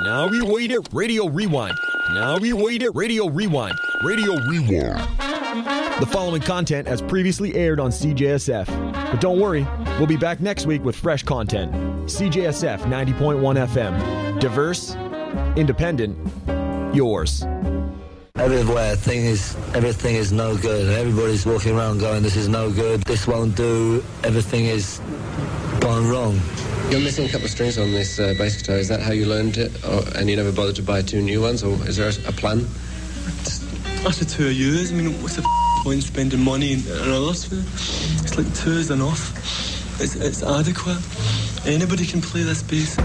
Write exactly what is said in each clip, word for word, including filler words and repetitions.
Now we wait it, Radio Rewind. Now we wait it, Radio Rewind. Radio Rewind. The following content has previously aired on C J S F. But don't worry, we'll be back next week with fresh content. C J S F ninety point one F M. Diverse, independent, yours. Everywhere, thing is, everything is no good. Everybody's walking around going, this is no good, this won't do, everything is gone wrong. You're missing a couple of strings on this uh, bass guitar. Is that how you learned it? Or, and you never bothered to buy two new ones? Or is there a, a plan? After two years, I mean, what's the f- point spending money and all this? It's like two is enough. It's, it's adequate. Anybody can play this bass.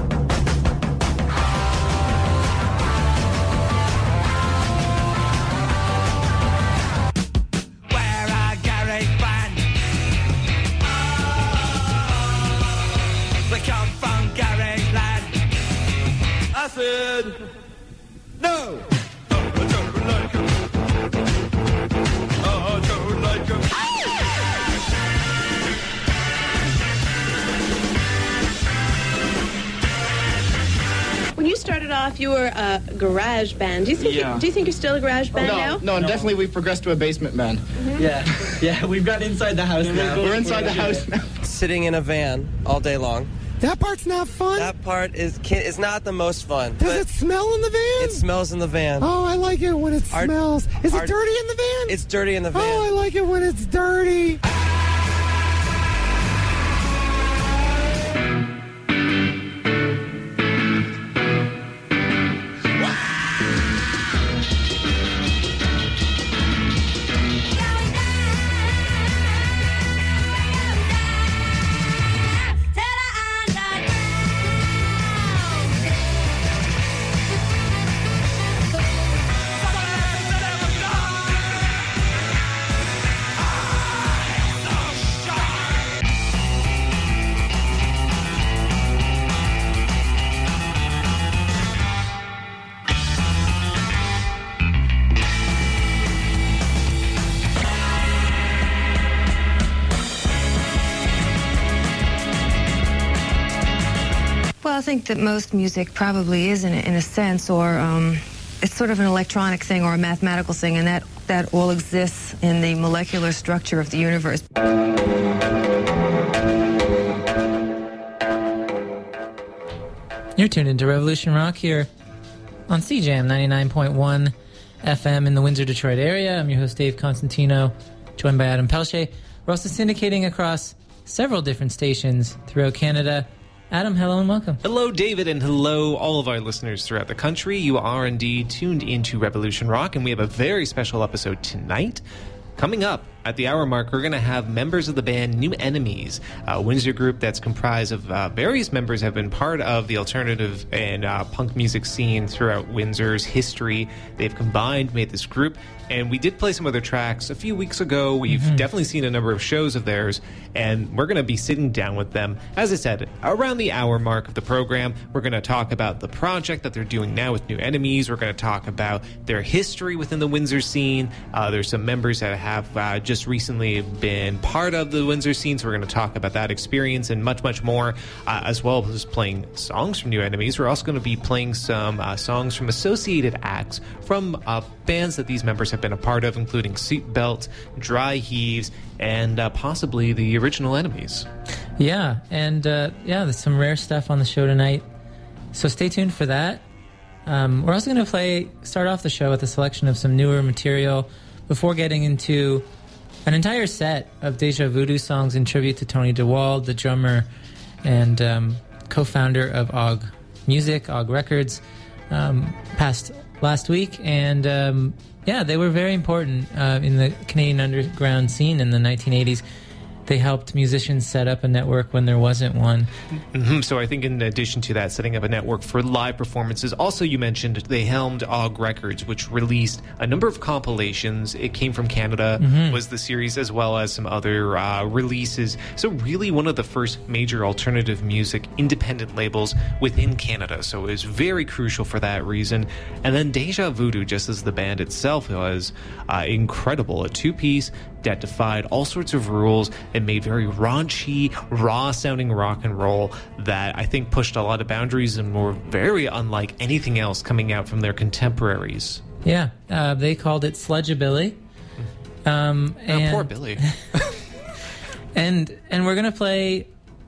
No! I don't like him. I don't like him. When you started off, you were a garage band. Do you think, yeah. you, do you think you're still a garage band no, now? No, no, definitely we've progressed to a basement band. Mm-hmm. Yeah, yeah, we've got inside the house now. We're inside the house now. Sitting in a van all day long. That part's not fun. That part is is not the most fun. Does it smell in the van? It smells in the van. Oh, I like it when it our, smells. Is our, it dirty in the van? It's dirty in the van. Oh, I like it when it's dirty. Well, I think that most music probably is, in a, in a sense, or um, it's sort of an electronic thing or a mathematical thing, and that, that all exists in the molecular structure of the universe. You're tuned into Revolution Rock here on C J M ninety-nine point one F M in the Windsor, Detroit area. I'm your host, Dave Constantino, joined by Adam Pelche. We're also syndicating across several different stations throughout Canada. Adam, hello and welcome. Hello, David, and hello, all of our listeners throughout the country. You are indeed tuned into Revolution Rock, and we have a very special episode tonight. Coming up at the hour mark, we're going to have members of the band New Enemies, a Windsor group that's comprised of uh, various members have been part of the alternative and uh, punk music scene throughout Windsor's history. They've combined, made this group, and we did play some of their tracks a few weeks ago. We've mm-hmm. definitely seen a number of shows of theirs, and we're going to be sitting down with them. As I said, around the hour mark of the program, we're going to talk about the project that they're doing now with New Enemies. We're going to talk about their history within the Windsor scene. Uh, there's some members that have uh, just recently been part of the Windsor scene, so we're going to talk about that experience and much, much more, uh, as well as playing songs from New Enemies. We're also going to be playing some uh, songs from associated acts from uh, bands that these members have been a part of, including Seatbelt, Dry Heaves, and uh, possibly the original Enemies. Yeah, and uh, yeah, there's some rare stuff on the show tonight, so stay tuned for that. Um, we're also going to play, start off the show with a selection of some newer material before getting into an entire set of Deja Voodoo songs in tribute to Tony DeWald, the drummer and um, co-founder of O G Music, O G Records, um, passed last week. And um, yeah, they were very important uh, in the Canadian underground scene in the nineteen eighties. They helped musicians set up a network when there wasn't one. Mm-hmm. So I think in addition to that, setting up a network for live performances, also you mentioned they helmed O G Records, which released a number of compilations. It Came From Canada mm-hmm. was the series, as well as some other uh, releases. So really one of the first major alternative music independent labels within Canada. So it was very crucial for that reason. And then Deja Voodoo, just as the band itself was uh, incredible. A two-piece that defied all sorts of rules and made very raunchy, raw-sounding rock and roll that I think pushed a lot of boundaries and were very unlike anything else coming out from their contemporaries. Yeah, uh, they called it sludgeabilly. Um, and, oh, poor Billy. and and we're gonna play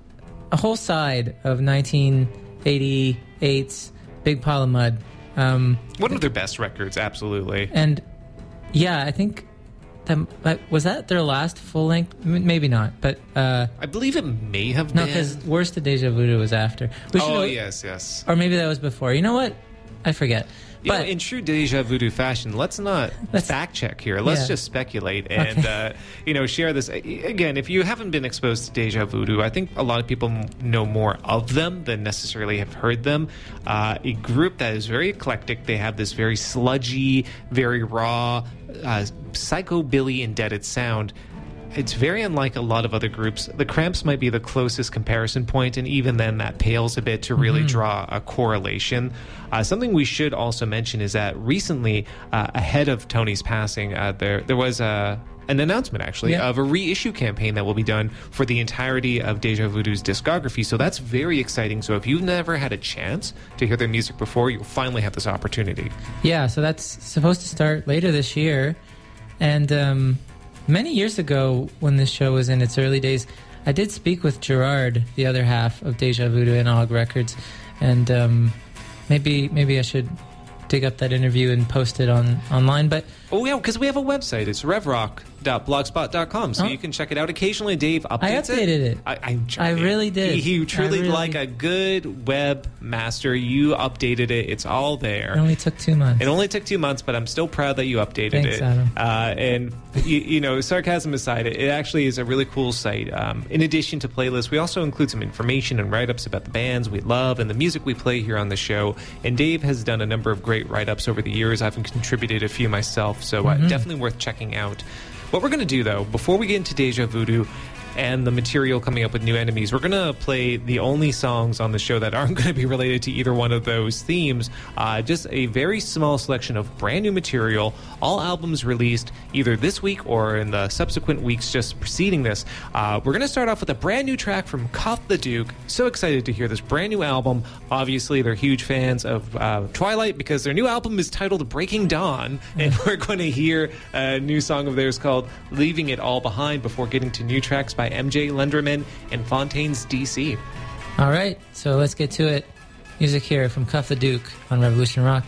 a whole side of nineteen eighty-eight's Big Pile of Mud. Um, One of their best records, absolutely. And yeah, I think that was that their last full length. Maybe not, but uh, I believe it may have no, been. No, because Worst of Deja Voodoo was after. We oh should, yes, yes. Or maybe that was before. You know what? I forget. You but know, in true Deja Voodoo fashion, let's not let's, fact check here. Let's yeah. just speculate and okay. uh, you know share this. Again, if you haven't been exposed to Deja Voodoo, I think a lot of people know more of them than necessarily have heard them. Uh, a group that is very eclectic. They have this very sludgy, very raw, uh, psychobilly indebted sound. It's very unlike a lot of other groups. The Cramps might be the closest comparison point, and even then that pales a bit to really mm-hmm. draw a correlation. Uh, something we should also mention is that recently, uh, ahead of Tony's passing, uh, there there was a, an announcement, actually, yeah. of a reissue campaign that will be done for the entirety of Deja Voodoo's discography. So that's very exciting. So if you've never had a chance to hear their music before, you'll finally have this opportunity. Yeah, so that's supposed to start later this year. And... um many years ago, when this show was in its early days, I did speak with Gerard, the other half of Deja Voodoo and Og Records, and um, maybe maybe I should dig up that interview and post it on online. But oh yeah, because we have a website. It's revrock dot blogspot dot com, so oh. you can check it out. Occasionally, Dave updates I updated it. it. I, I, I really did. He, he truly, really... like a good web master. You updated it. It's all there. It only took two months. It only took two months, but I'm still proud that you updated Thanks, it. Adam. Uh, and you, you know, sarcasm aside, it, it actually is a really cool site. Um, in addition to playlists, we also include some information and write-ups about the bands we love and the music we play here on the show. And Dave has done a number of great write-ups over the years. I've contributed a few myself, so uh, mm-hmm. definitely worth checking out. What we're going to do, though, before we get into Deja Voodoo and the material coming up with New Enemies, we're going to play the only songs on the show that aren't going to be related to either one of those themes. Uh, just a very small selection of brand new material, all albums released either this week or in the subsequent weeks just preceding this. Uh, we're going to start off with a brand new track from Cuff the Duke. So excited to hear this brand new album. Obviously, they're huge fans of uh, Twilight because their new album is titled Breaking Dawn, and we're going to hear a new song of theirs called Leaving It All Behind before getting to new tracks by M J Lenderman and Fontaines D C. All right, so let's get to it. Music here from Cuff the Duke on Revolution Rock.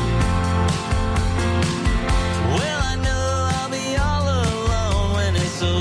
Well, I know I'll be all alone when it's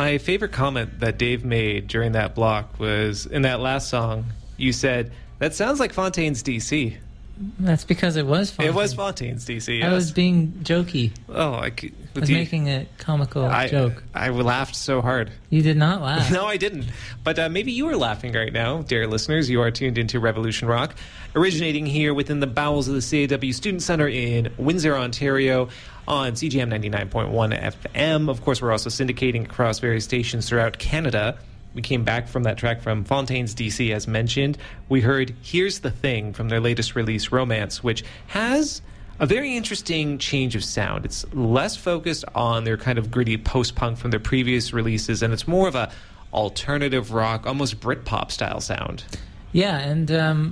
My favorite comment that Dave made during that block was in that last song. You said, "That sounds like Fontaine's D C." That's because it was Fontaine. It was Fontaine's D C. Yes. I was being jokey. Oh, I, c- I was you, making a comical I, joke. I laughed so hard. You did not laugh. No, I didn't. But uh, maybe you are laughing right now, dear listeners. You are tuned into Revolution Rock, originating here within the bowels of the C A W Student Center in Windsor, Ontario, on C G M ninety-nine point one F M. Of course, we're also syndicating across various stations throughout Canada. We came back from that track from Fontaine's D C, as mentioned. We heard Here's the Thing from their latest release, Romance, which has a very interesting change of sound. It's less focused on their kind of gritty post-punk from their previous releases, and it's more of a alternative rock, almost Britpop style sound. Yeah, and um,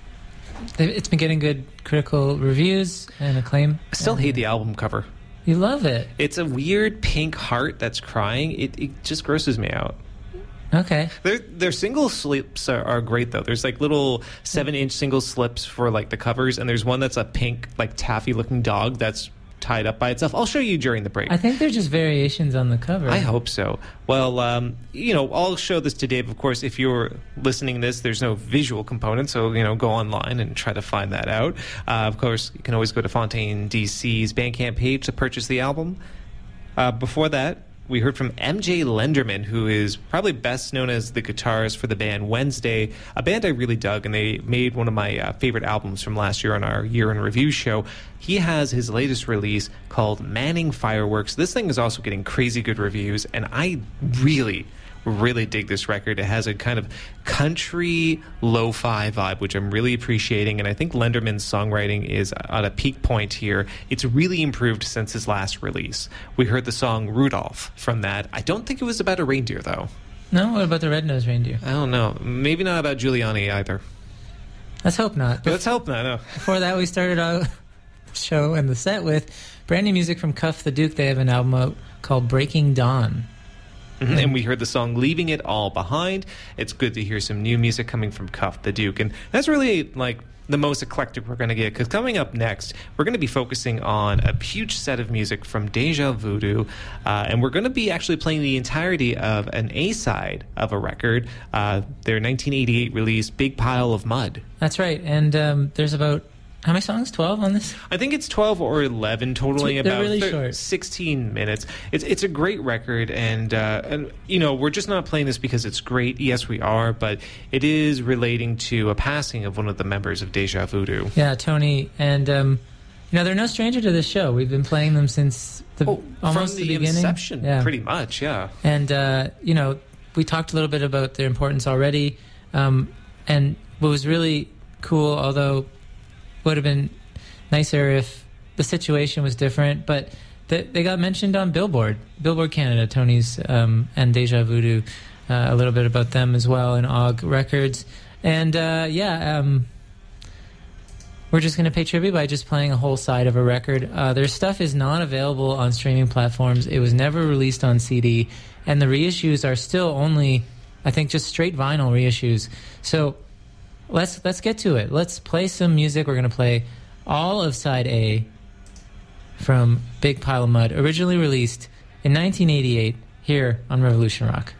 it's been getting good critical reviews and acclaim. I still hate the album cover. You love it. It's a weird pink heart that's crying. It, it just grosses me out. Okay. Their their single slips are, are great though. There's like little seven inch single slips for like the covers, and there's one that's a pink like taffy looking dog that's tied up by itself. I'll show you during the break. I think they're just variations on the cover. I hope so. Well, um, you know, I'll show this to Dave. Of course, if you're listening to this, there's no visual component, so, you know, go online and try to find that out. Uh, of course, you can always go to Fontaine D C's Bandcamp page to purchase the album. Uh, before that, we heard from M J Lenderman, who is probably best known as the guitarist for the band Wednesday, a band I really dug, and they made one of my uh, favorite albums from last year on our Year in Review show. He has his latest release called Manning Fireworks. This thing is also getting crazy good reviews, and I really, really dig this record. It has a kind of country lo-fi vibe, which I'm really appreciating, and I think Lenderman's songwriting is at a peak point here. It's really improved since his last release. We heard the song Rudolph from that. I don't think it was about a reindeer, though. No? What about the red-nosed reindeer? I don't know. Maybe not about Giuliani either. Let's hope not. Let's hope not, no. Before that, we started our the show and the set with brand new music from Cuff the Duke. They have an album out called Breaking Dawn. Mm-hmm. And we heard the song Leaving It All Behind. It's good to hear some new music coming from Cuff the Duke. And that's really like the most eclectic we're going to get, because coming up next, we're going to be focusing on a huge set of music from Deja Voodoo. Uh, and we're going to be actually playing the entirety of an A-side of a record, uh, their nineteen eighty-eight release, Big Pile of Mud. That's right. And um, there's about... How many songs? twelve on this? I think it's twelve or eleven, totaling They're about really thir- short. sixteen minutes. It's it's a great record, and uh, and you know, we're just not playing this because it's great. Yes, we are, but it is relating to a passing of one of the members of Deja Voodoo. Yeah, Tony, and um, you know, they're no stranger to this show. We've been playing them since the oh, almost from the, the beginning. inception, yeah. pretty much, yeah. And uh, you know, we talked a little bit about their importance already, um, and what was really cool, although would have been nicer if the situation was different, but they, they got mentioned on Billboard, Billboard Canada, Tony's um, and Deja Voodoo, uh, a little bit about them as well, and O G Records. And uh, yeah, um, we're just going to pay tribute by just playing a whole side of a record. Uh, their stuff is not available on streaming platforms. It was never released on C D, and the reissues are still only, I think, just straight vinyl reissues. So let's let's get to it. Let's play some music. We're going to play all of side A from Big Pile of Mud, originally released in nineteen eighty-eight here on Revolution Rock.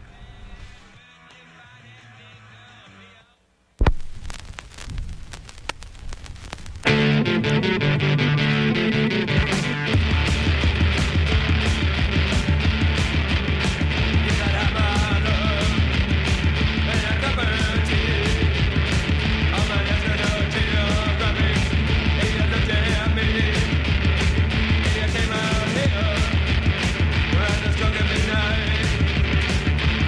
Well, it's gonna be nice.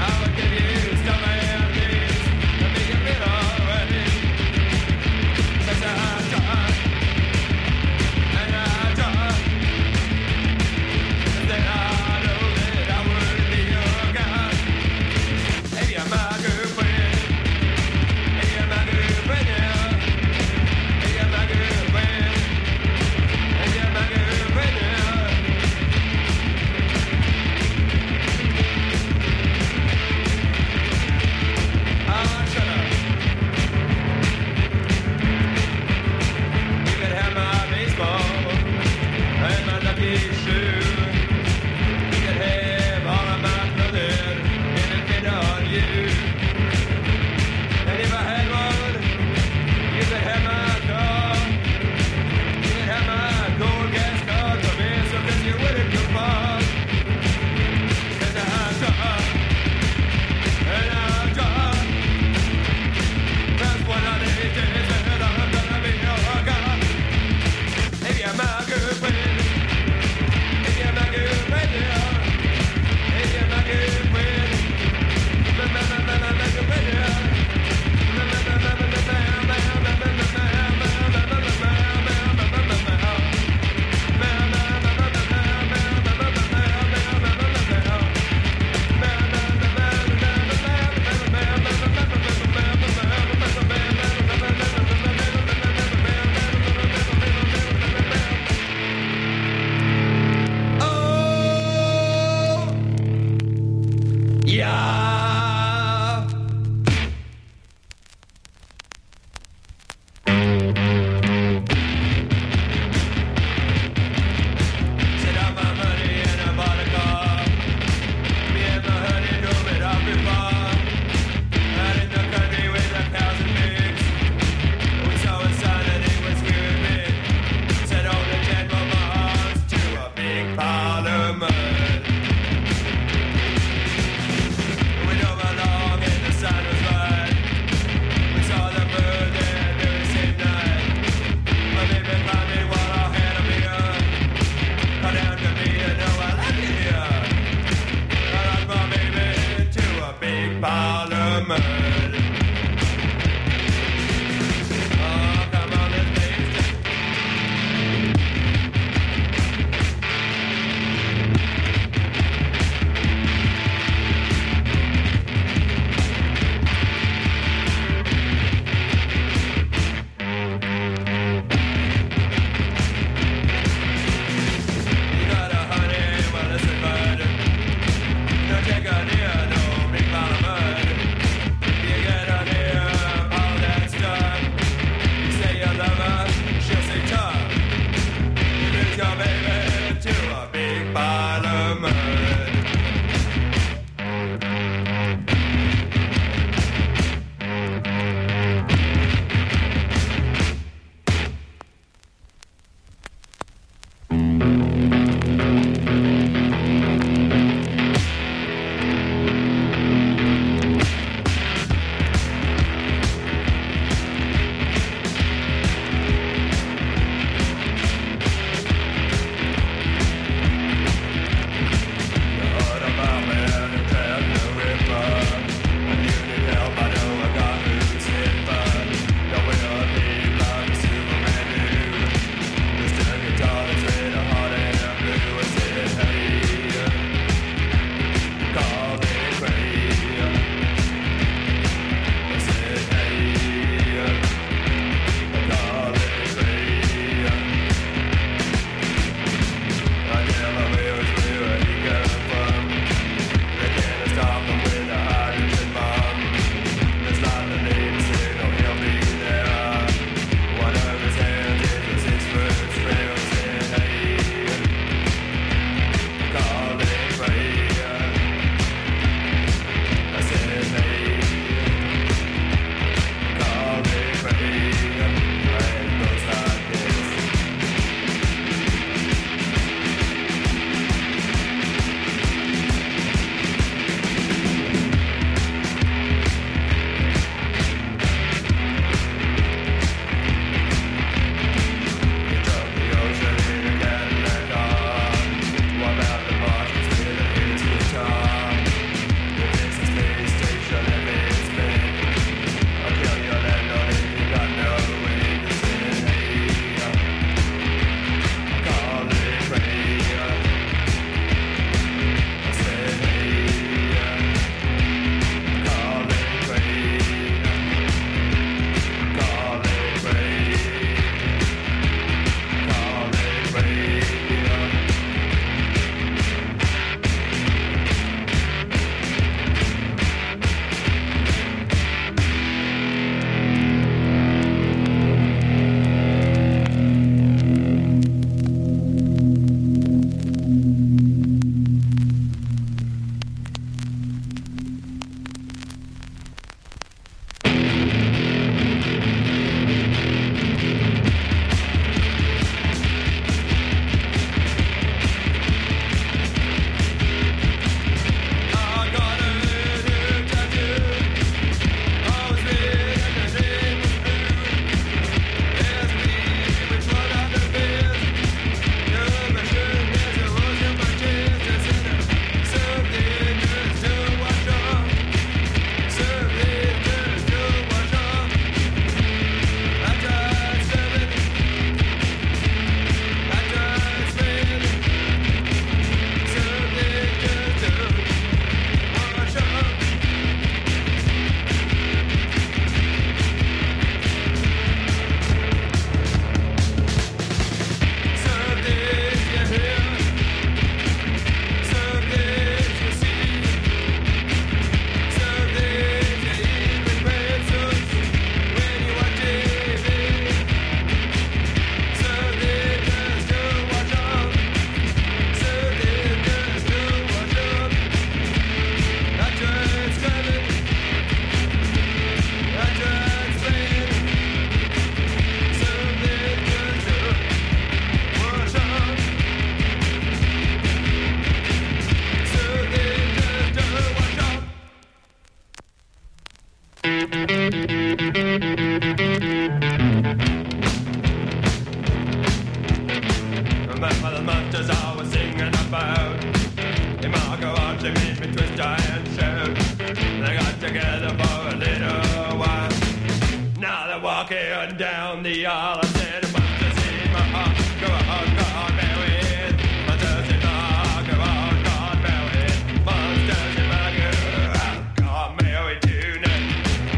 monsters I was singing about. In my garage they made me twist and shout. They got together for a little while. Now they're walking down the aisle. I said, monsters in my heart, go on, God, married. Monsters in my heart, go on, God, married. Monsters in my heart, God, married tonight.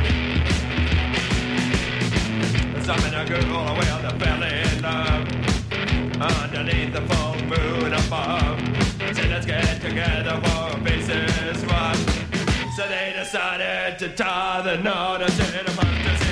Some in a girl where they fell in love underneath the full moon above. Said, let's get together for a faces run. So they decided to tie the knot. I said, monsters